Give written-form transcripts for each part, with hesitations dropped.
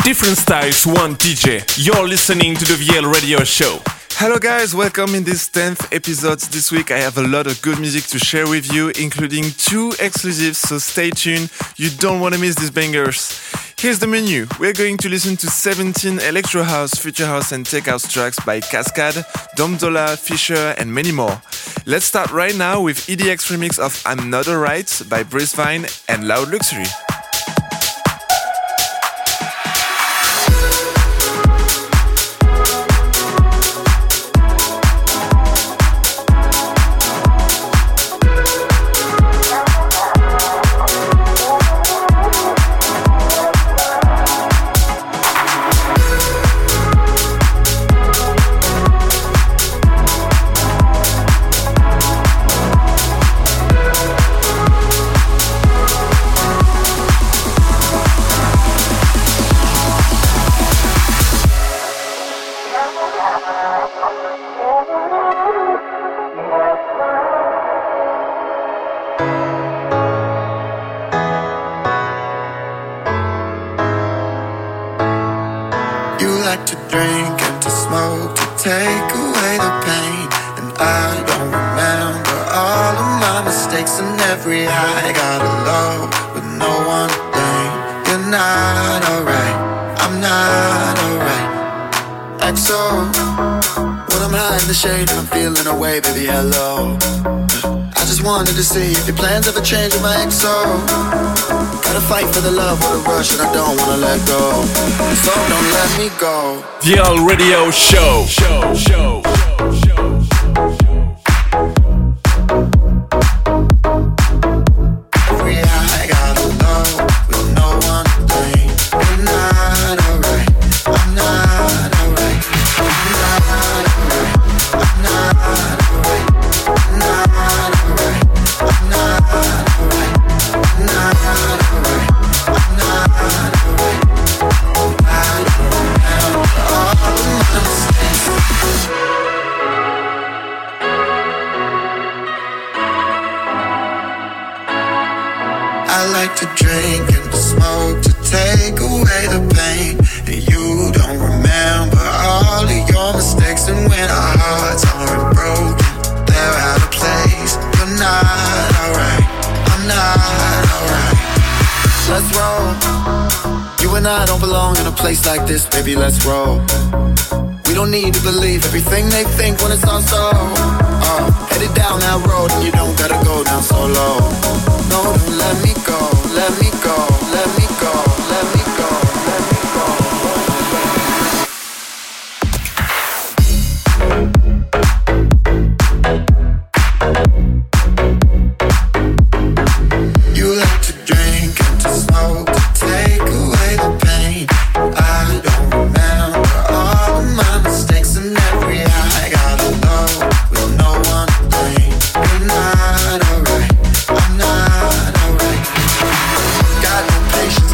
Different styles, one DJ. You're listening to the VL Radio Show. Hello guys, welcome in this 10th episode. This week I have a lot of good music to share with you, including 2 exclusives, so stay tuned. You don't want to miss these bangers. Here's the menu. We're going to listen to 17 electro house, future house and tech house tracks by Cascade, Dom Dolla, Fisher and many more. Let's start right now with EDX remix of I'm Not Alright by Brisvine and Loud Luxury. Baby, hello. I just wanted to see if your plans ever change with my XO. Gotta fight for the love with a rush and I don't wanna let go. So don't let me go. VL Radio Show. Place like this, baby, let's roll. We don't need to believe everything they think when it's all so. Headed down that road and you don't gotta go down so low. No, don't let me go, let me go, let me go, let me go, let me go. You like to drink and to smoke to take away the pain. I don't remember all of my mistakes and every I got alone with no one to blame. You're not alright, I'm not alright. Got no patience,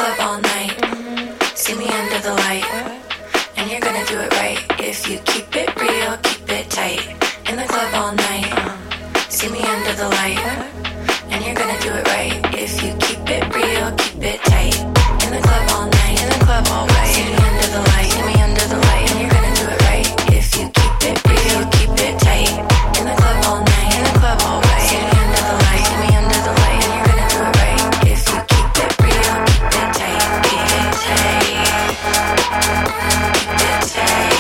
club all night. See me under the light. And you're gonna do it right if you keep it real, keep it tight. In the club all night. See me under the light. And you're gonna do it right if you keep it real, keep it tight. In the club all night. In the club all night. See me under the light. See me under the light. And you're gonna do it right if you keep it real, keep it tight. In the club all night. In the club all night. See me under the light. See me under the light. And you're gonna do it right if you keep it real, keep it tight. Keep it tight. Keep it tight.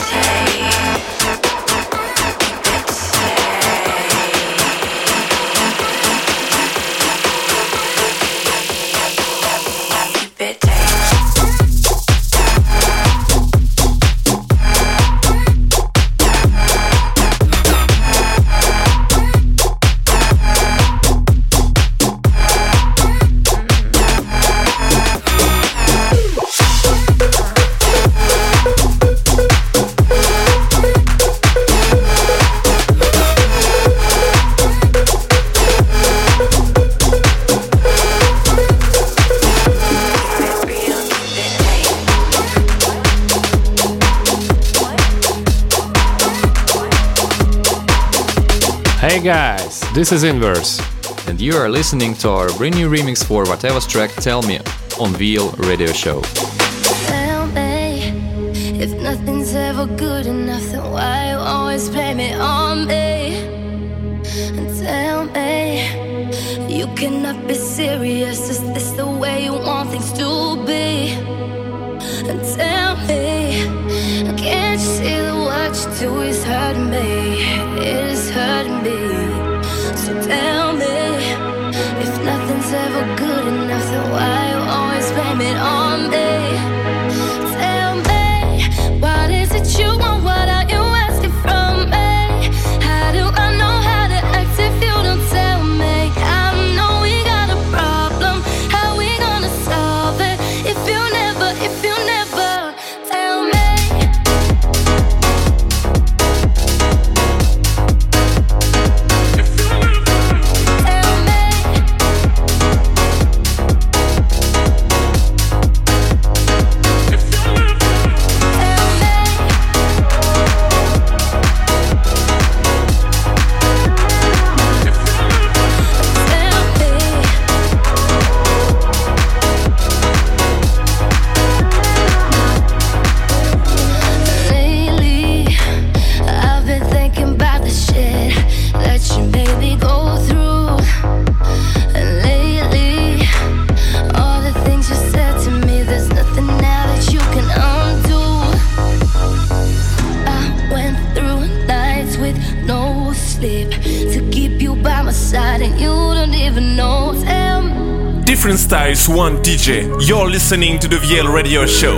Hey guys, this is Inverse. And you are listening to our brand new remix for Whatever's track Tell Me on VL Radio Show. Tell me, if nothing's ever good enough, then why you always blame it on me? And tell me, you cannot be serious, is this the way you want things to be? And tell me, can't you see that what you do is hurting me? It is hurting me. So tell me, if nothing's ever good enough, then why you always blame it on me? Tell me, what is it you want? What are you asking from me? How do I know how to act if you don't tell me? I know we got a problem. How we gonna solve it if you never tell me? Different styles, one DJ. You're listening to the VL Radio Show.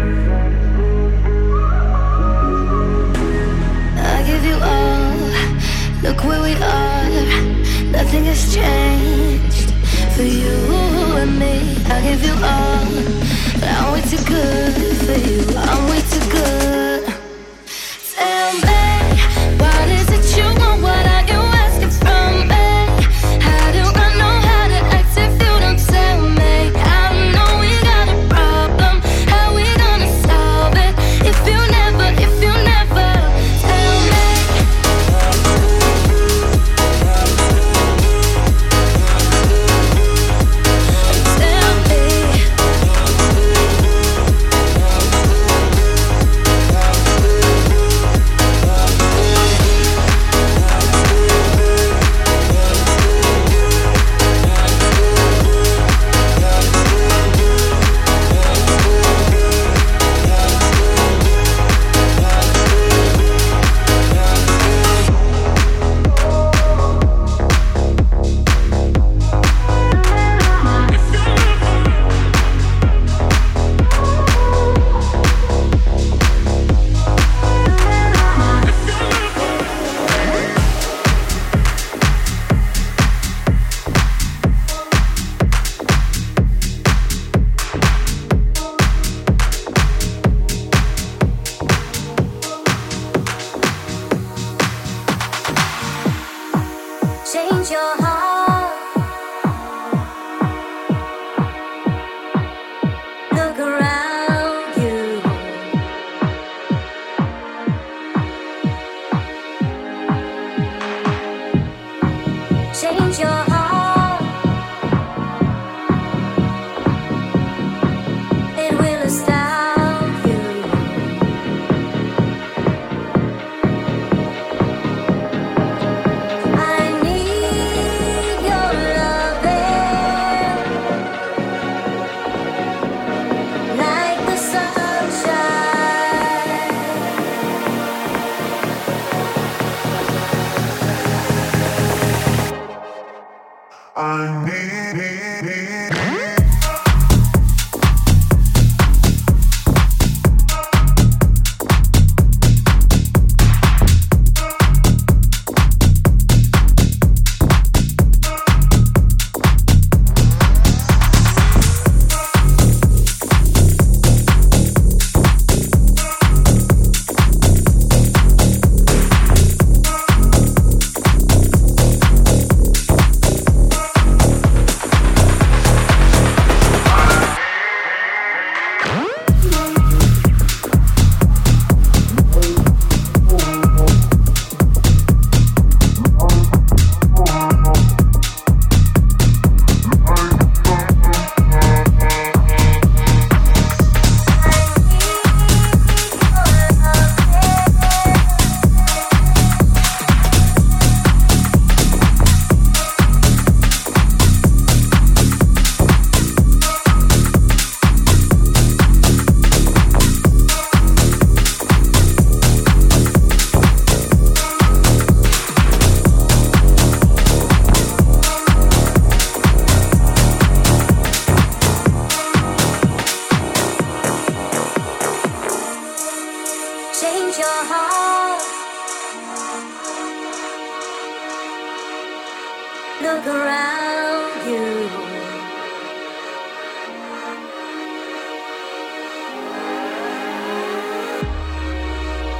I give you all, look where we are. Nothing has changed for you and me. I give you all, but I'm way too good for you. I'm way too good. Tell me, what is it you want? What are you asking from me? How do I know how to act if you don't tell me? I know we got a problem. How we gonna solve it if you never tell me? Tell me.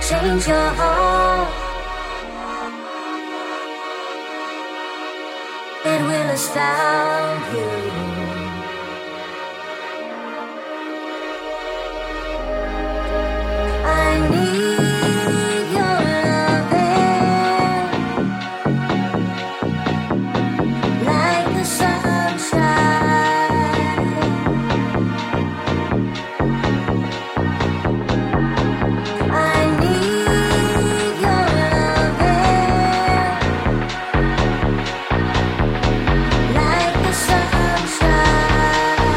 change your heart. It will astound you. I need your loving like the sunshine. I need your loving like the sunshine.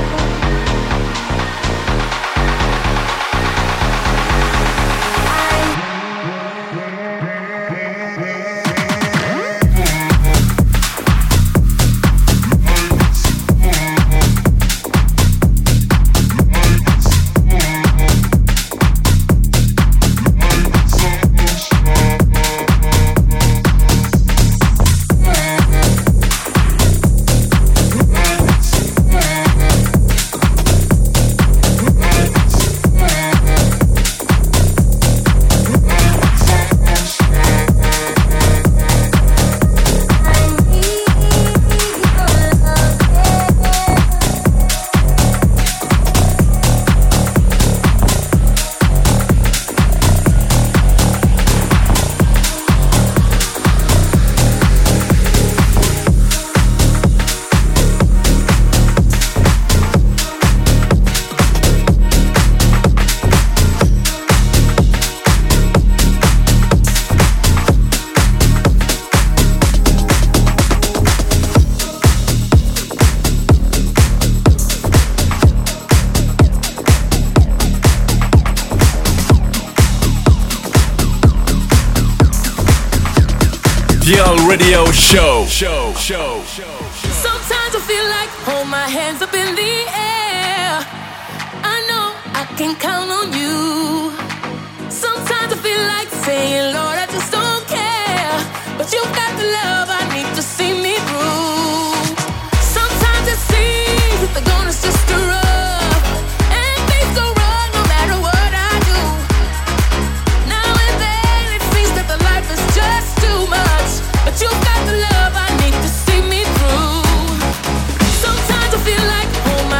VL Radio Show. Sometimes I feel like hold my hands up in the air. I know I can count on you. Sometimes I feel like saying, Lord, I just don't care. But you've got the love I need to see me through. Sometimes it seems that the going is just too rough, and things go wrong no matter what I do. Now and then it seems that the life is just too much, but you've got the love I need to see me through. Sometimes I feel like hold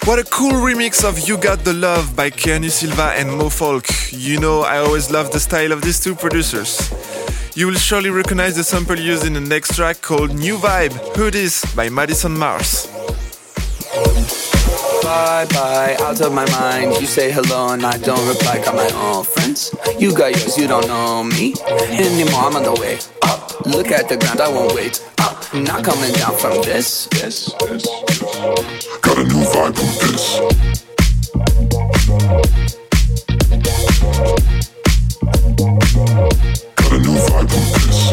What a cool remix of You Got the Love by Keanu Silva and Mo Folk. You know, I always love the style of these two producers. You will surely recognize the sample used in the next track called New Vibe, Hoodies by Madison Mars. Bye bye, out of my mind. You say hello and I don't reply. Got my own friends. You got yours, you don't know me anymore. I'm on the way up. Look at the ground, I won't wait up. I'm not coming down from this. Got a new vibe with this. Got a new vibe with this.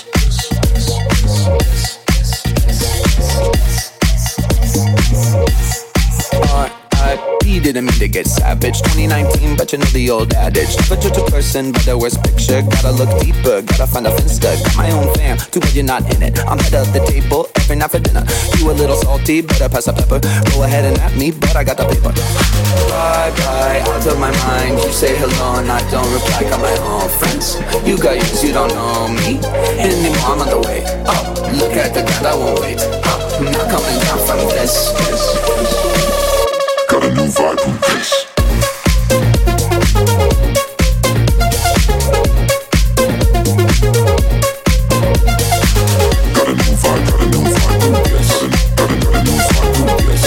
R.I.P. didn't mean to get savage. 2019, but you know the old adage. Never judge a person by the worst picture. Gotta look deeper, gotta find a finsta. Got my own fam, too bad you're not in it. I'm head of the table every night for dinner. You a little salty, better pass the pepper. Go ahead and at me, but I got the paper. Bye bye, out of my mind. You say hello and I don't reply. Got my own friends. You got yours, you don't know me anymore. I'm on the way up. Look at the ground, I won't wait up. I'm not coming down from this. Got a new vibe with this. Got a new vibe with this. Got a new vibe with this.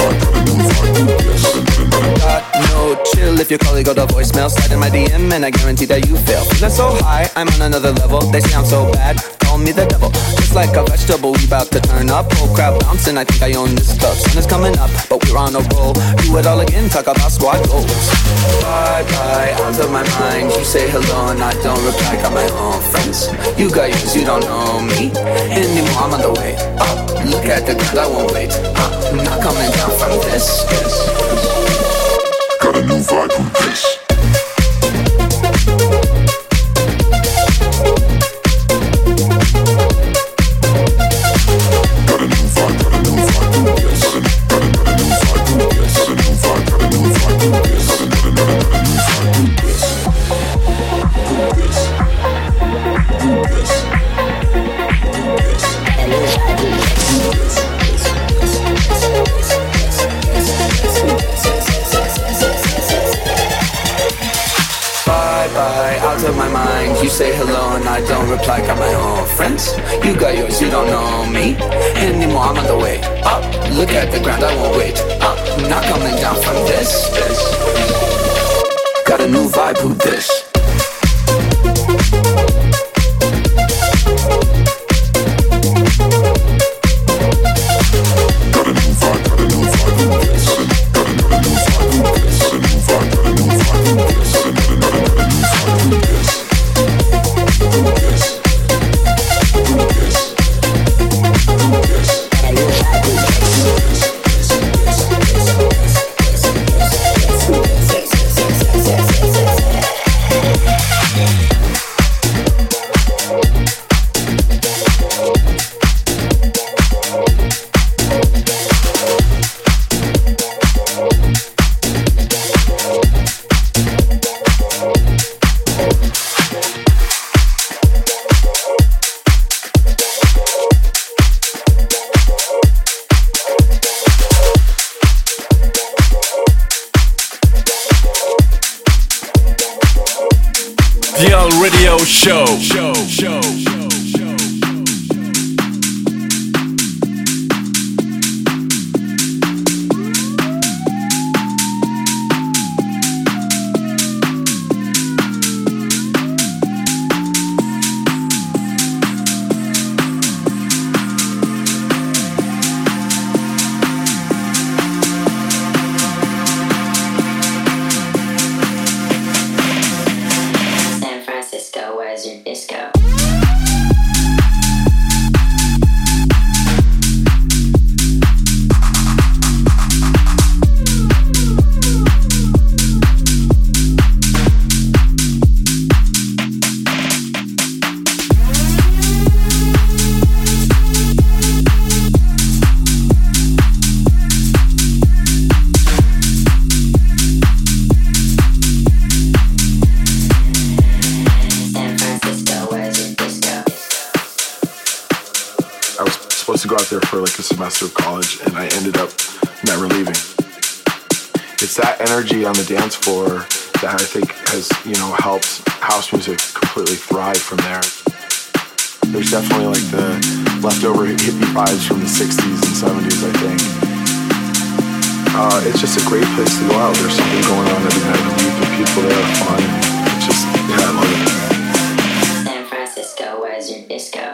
Got no chill if your colleague got a voicemail. Slide in my DM and I guarantee that you fail. Feeling so high, I'm on another level. They sound so bad, call me the devil. Just like a vegetable, we about to turn up. Whole crowd bouncing, I think I own this club. Sun is coming up, but we're on a roll. Do it all again, talk about squad goals. Bye bye, out of my mind. You say hello and I don't reply. Got my own friends. You got yours, you don't know me anymore. I'm on the way up. Look at the ground, I won't wait up. I'm not coming down from this. Got a new vibe with this. You say hello and I don't reply. Got my own friends. You got yours, you don't know me anymore. I'm on the way up. Look at the ground, I won't wait up. I'm not coming down from this. Got a new vibe with this. VL Radio Show. To go out there for like a semester of college, and I ended up never leaving. It's that energy on the dance floor that I think has, helped house music completely thrive from there. There's definitely like the leftover hippie vibes from the 60s and 70s, I think. It's just a great place to go out. There's something going on every night of the week. The people there are fun. It's just, I love it. San Francisco, where's your disco?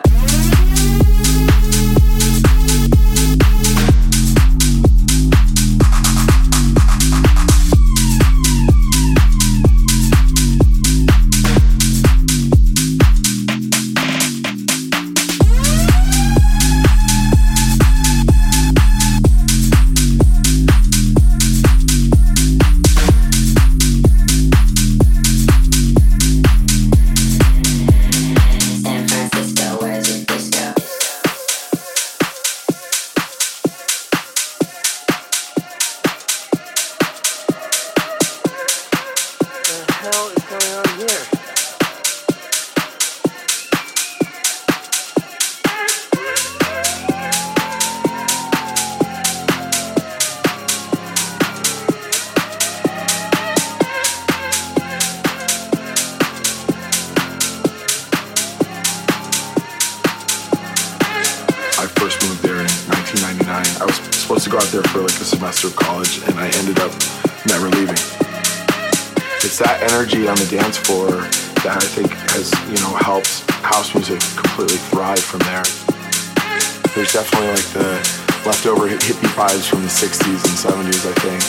Of college, and I ended up never leaving. It's that energy on the dance floor that I think has, helped house music completely thrive from there. There's definitely like the leftover hippie vibes from the 60s and 70s, I think.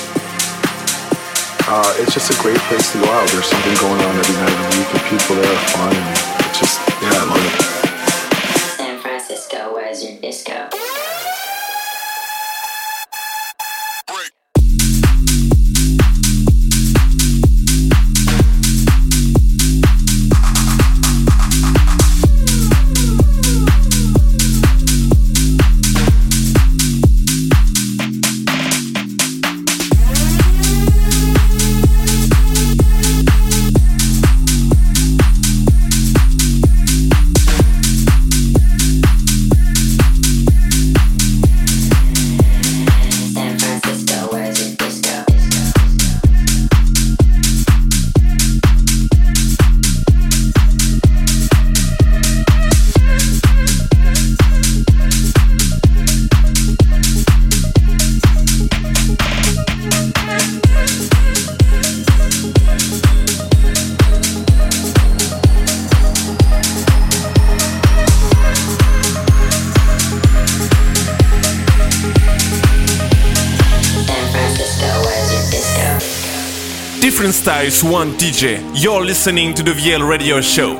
It's just a great place to go out. There's something going on every night of the week. The people there are fun, and it's just, I love it. San Francisco, where's your disco? Different styles, one DJ. You're listening to the VL Radio Show.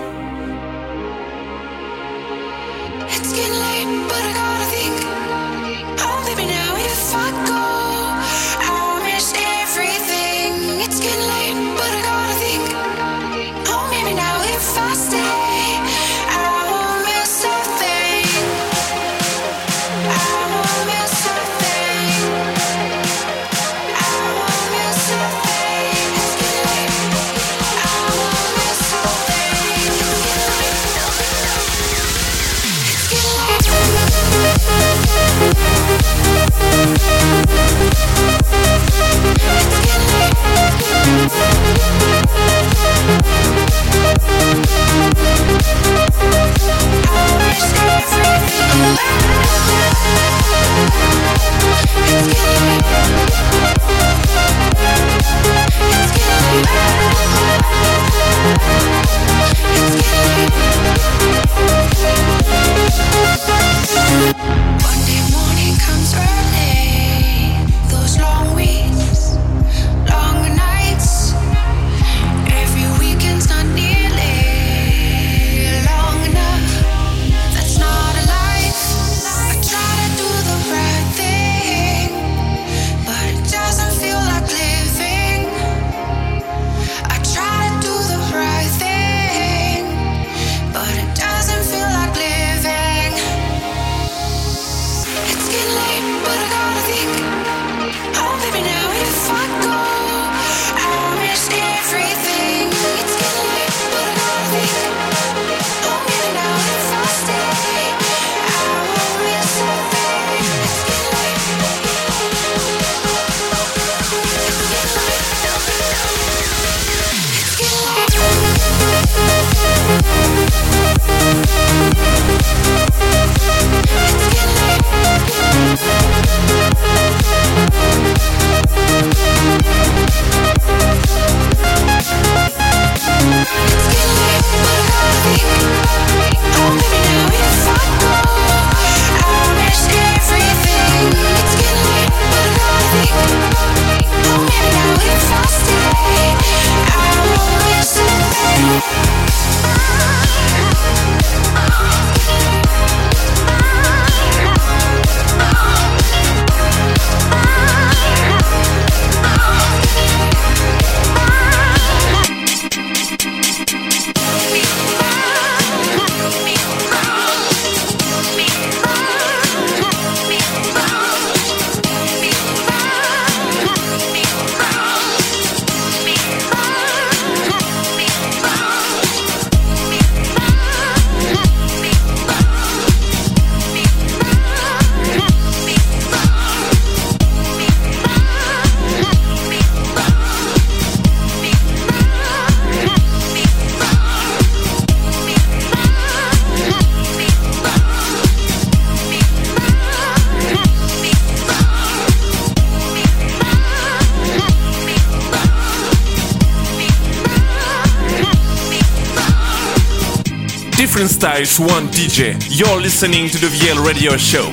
different styles, one DJ. You're listening to the VL Radio Show.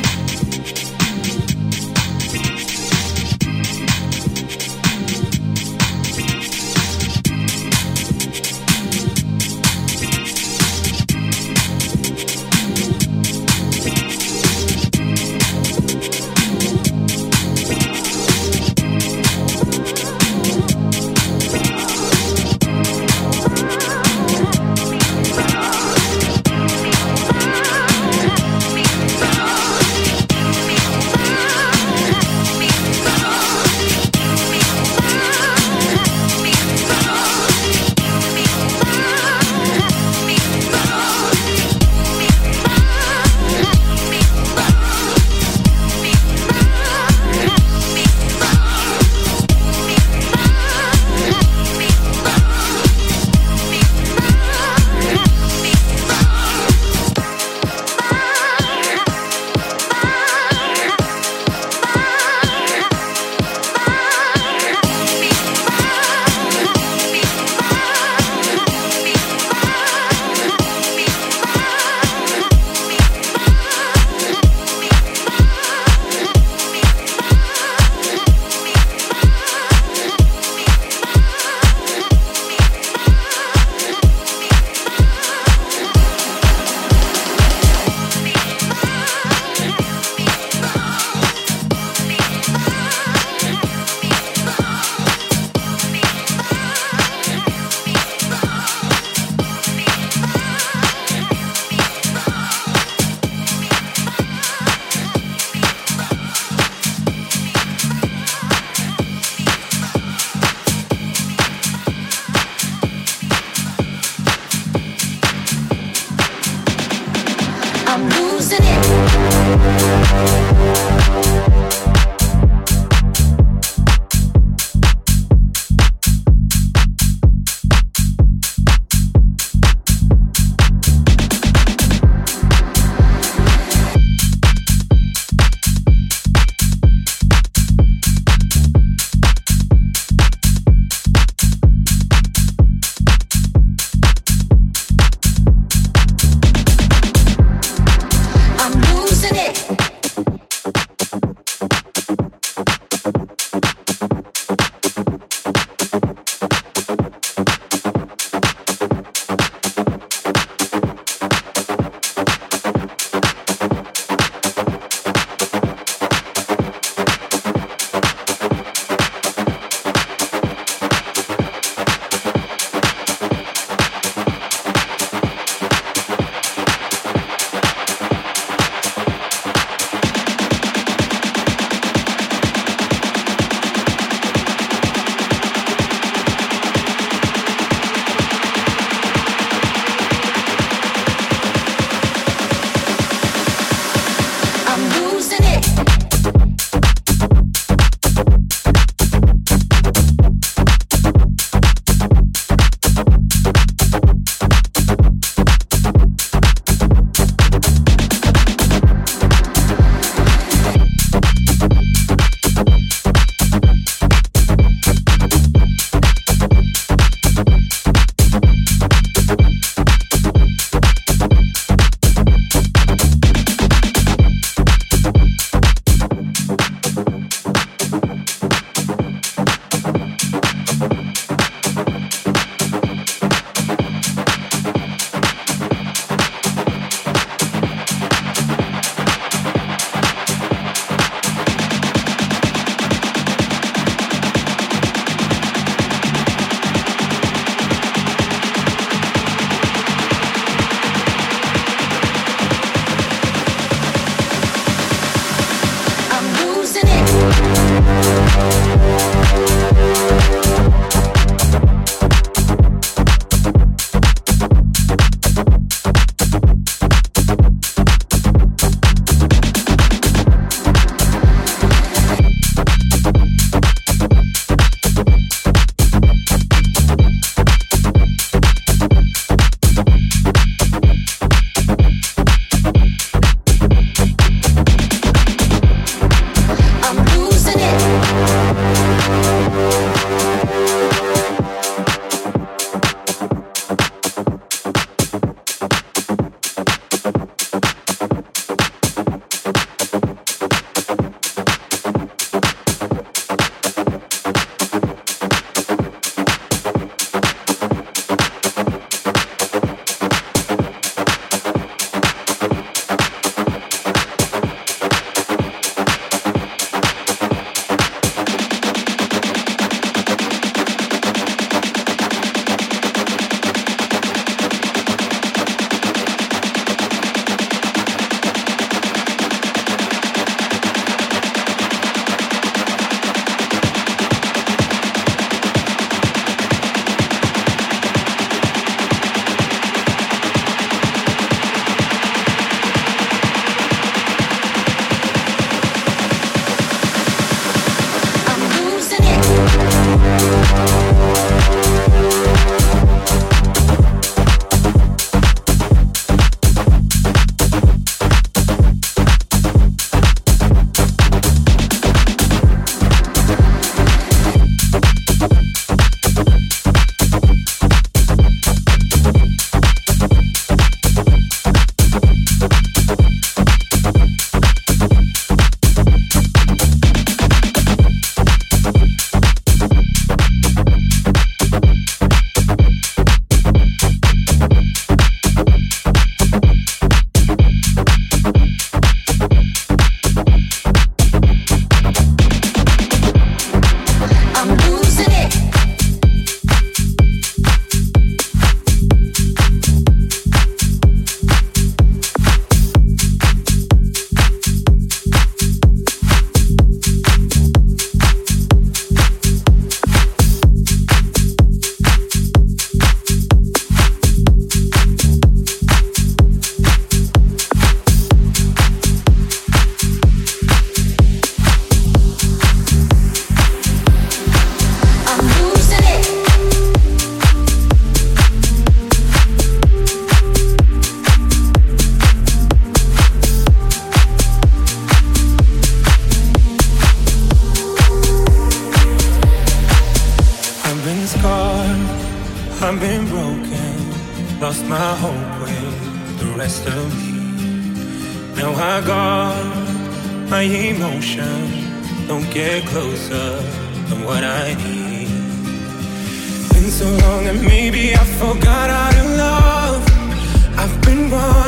I've been broken, lost my hope with the rest of me. Now I got my emotions, don't get closer than what I need. Been so long and maybe I forgot how to love. I've been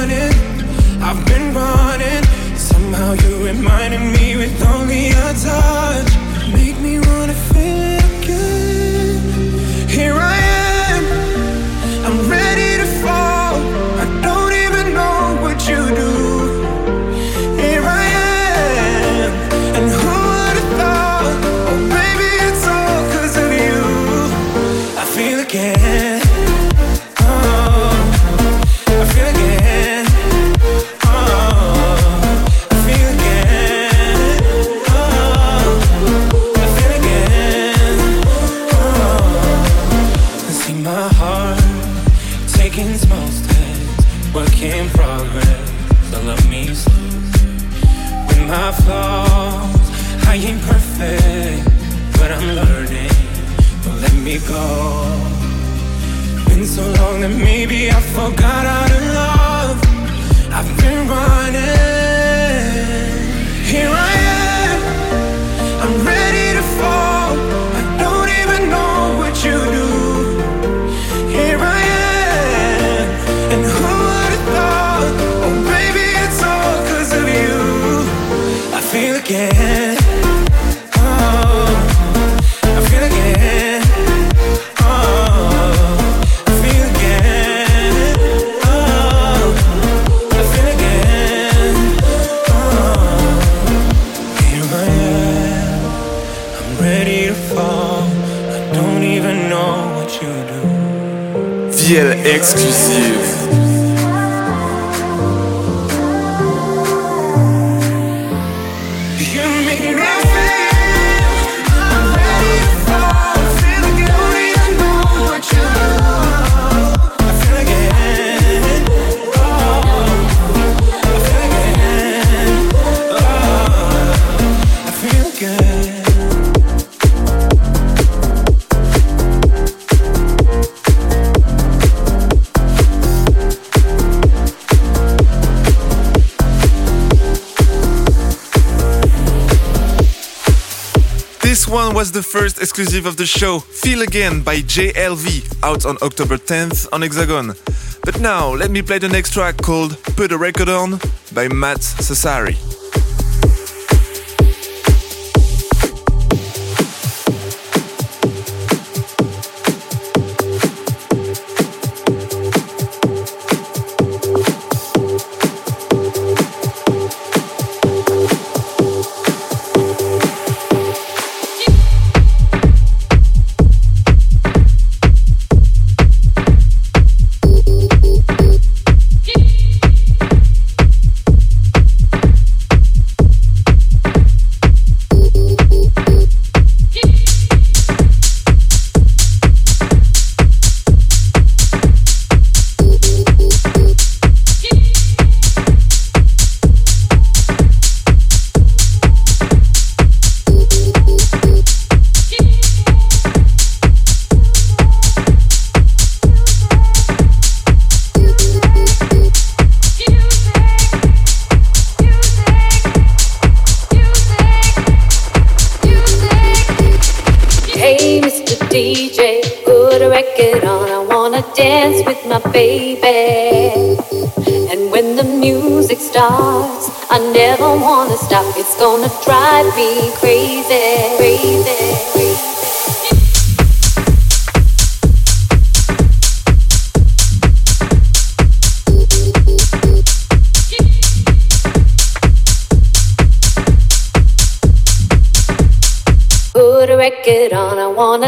running. Somehow you reminded me with only a touch. Make me wanna feel it again. Here I am, I'm ready to fall. I don't even know what you do. Here I am, and who would have thought? Oh baby, it's all 'cause of you. I feel again. Oh, I feel again. Oh, I feel again. Oh, I feel again. Oh, I see my heart taking small steps, work in progress. So love me slow. With my flaws, I ain't perfect, but I'm learning. Don't let me go. Been so long that maybe I forgot how to love. I've been running. Here I am, I'm ready to fall. I don't even know what you do. Here I am, and who would have thought? Oh baby, it's all 'cause of you. I feel again. Oh, I feel again. Oh, I feel again. Oh, I feel again. Oh, here I am, I'm ready to fall. I don't even know what you do. VL exclusive. You make me feel I'm ready to fall. I feel again. Don't even know what you do. I feel again. Oh, I feel again. Oh, I feel again. This one was the first exclusive of the show, Feel Again by JLV, out on October 10th on Hexagon. But now, let me play the next track called Put a Record On by Matt Cesari. Baby, and when the music starts, I never wanna stop. It's gonna drive me crazy, crazy, crazy. Put a record on, I wanna.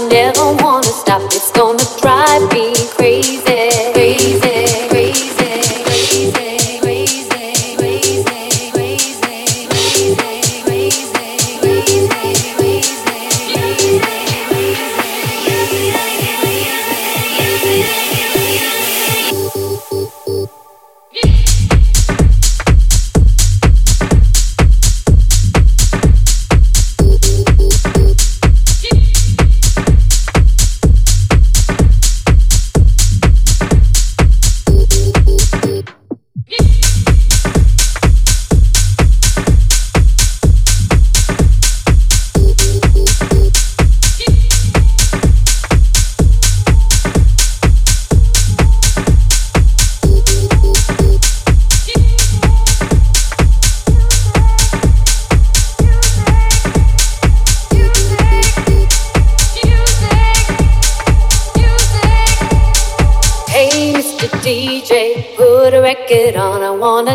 never wanna stop. It's gonna drive me crazy, crazy, crazy, crazy, crazy, crazy, crazy, DJ, put a record on, I wanna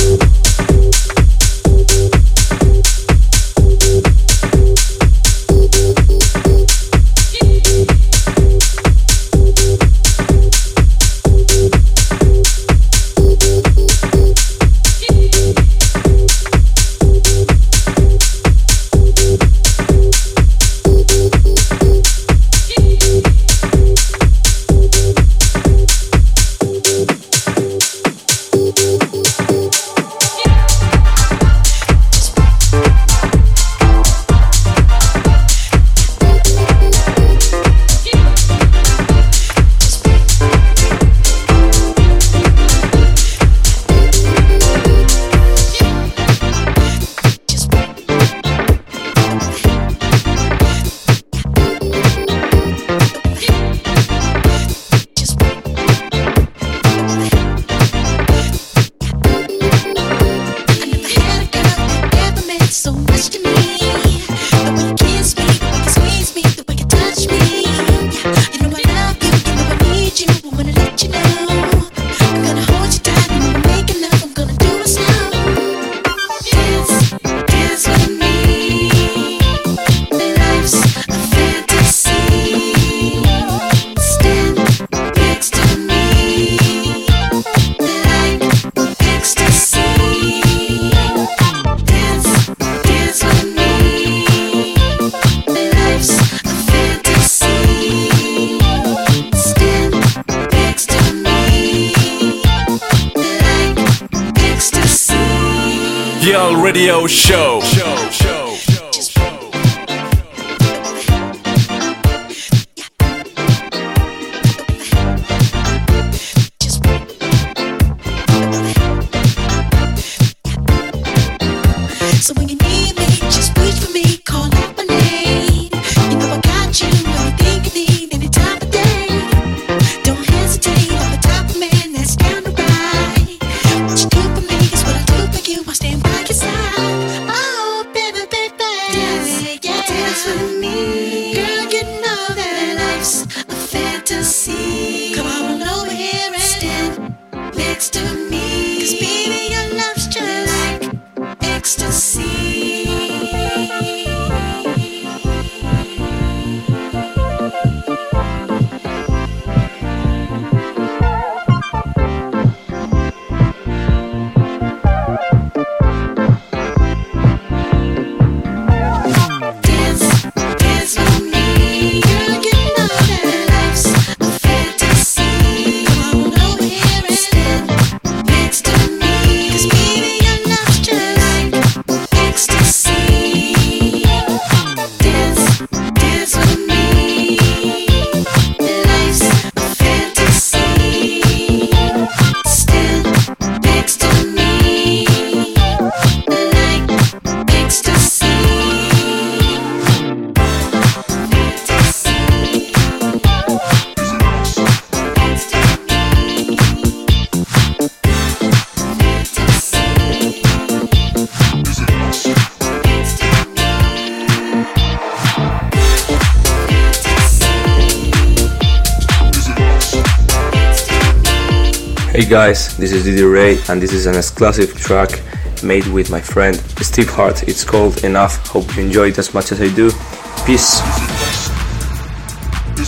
Yale Radio Show. So when you need me, just reach for me, call out my name. You know I got you, everything you need, any time of day. Don't hesitate, I'm the type of man that's down to ride. What you do for me is what I do for you, I stand by your side. Oh, baby, baby, dance, yeah, dance with me. Girl, you know that life's a fantasy. Come on over here and stand next to me. 'Cause baby, your love's just like ecstasy. Hey guys, this is Didi Ray and this is an exclusive track made with my friend Steve Hart. It's called Enough. Hope you enjoy it as much as I do. Peace.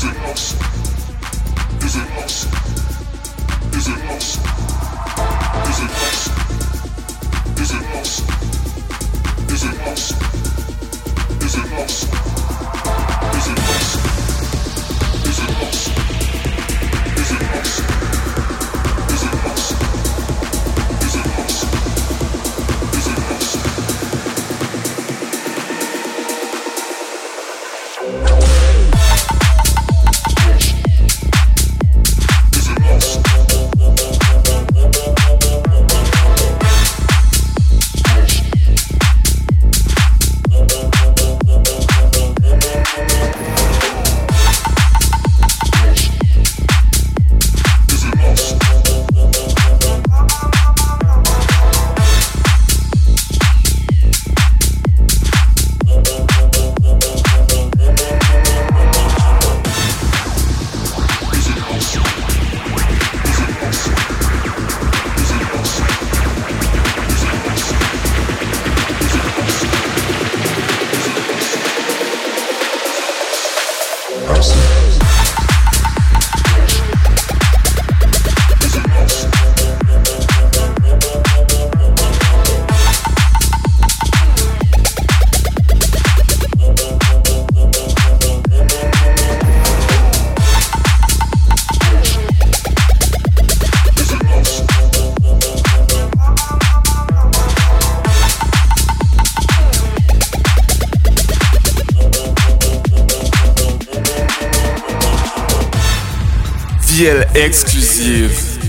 VL exclusive.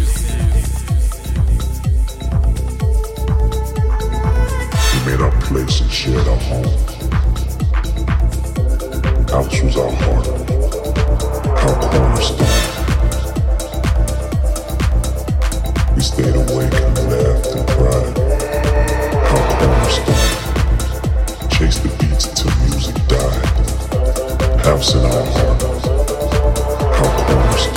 We made our place and shared our home. House was our heart, our cornerstone. We stayed awake and laughed and cried. Our cornerstone. Chased the beats till music died. House in our heart, our cornerstone.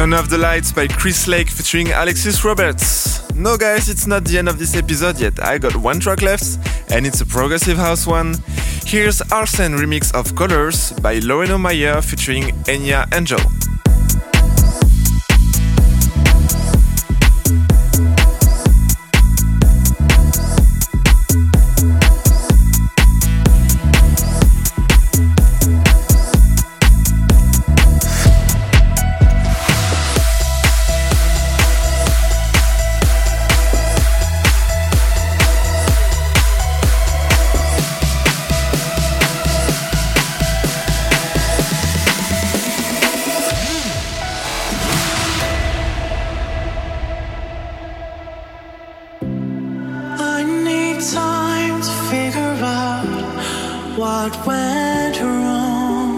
Turn Off the Lights by Chris Lake featuring Alexis Roberts. No guys, it's not the end of this episode yet. I got one track left and it's a progressive house one. Here's Arsene remix of Colors by Loreno Meyer featuring Enya Angel. What went wrong?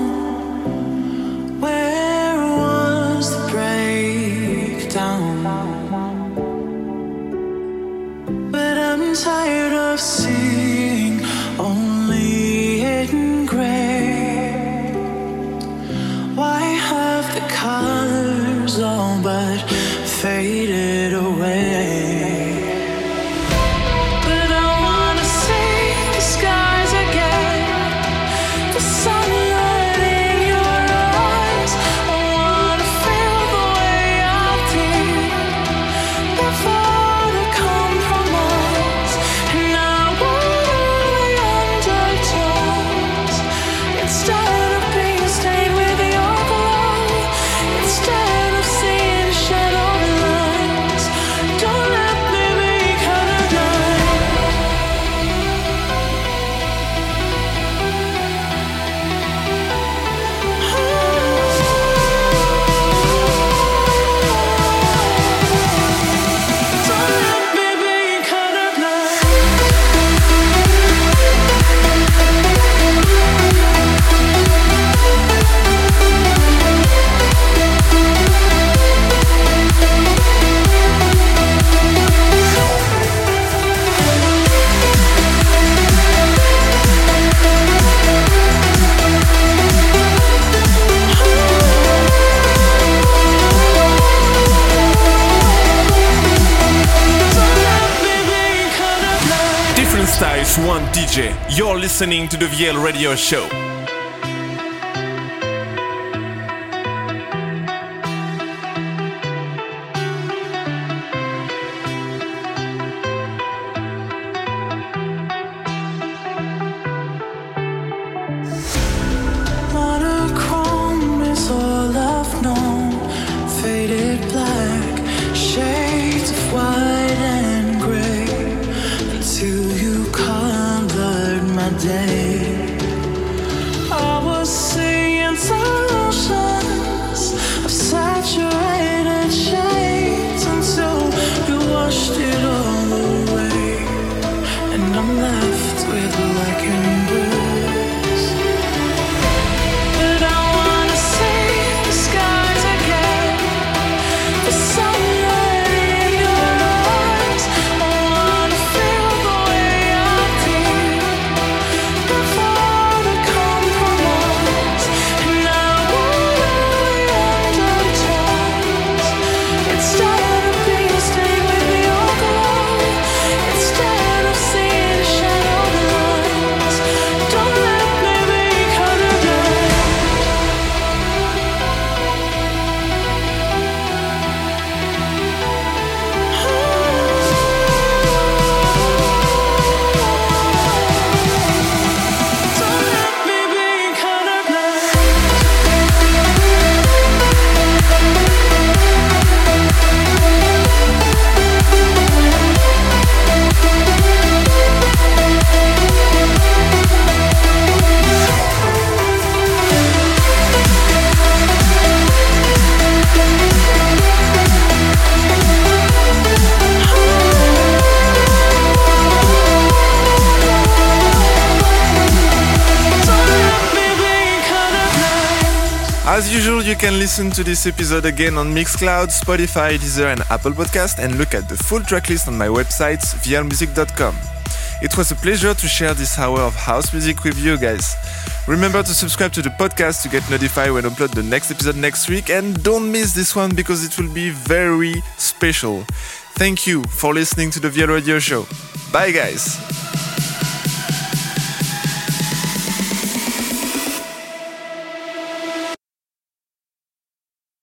Where was the breakdown? But I'm tired of seeing only it in gray. Why have the colors all but faded away? Styles One DJ. You're listening to the VL Radio Show. Monochrome is all I've known. Faded black, shades of white and gray. Until you colored my day, I was seeing oceans of saturated shades until you washed it all away, and I'm left with black and blues. But I wanna see the skies again, the sunlight in your eyes. I wanna feel the way I did before the compromise, and I want all the undertones. Instead of being stayed with your glow, instead of seeing shadow lines, don't let me be colorblind. Don't let me be colorblind. As usual, you can listen to this episode again on Mixcloud, Spotify, Deezer and Apple Podcast, and look at the full tracklist on my website, vlmusic.com. It was a pleasure to share this hour of house music with you guys. Remember to subscribe to the podcast to get notified when I upload the next episode next week, and don't miss this one because it will be very special. Thank you for listening to the VL Radio Show. Bye guys!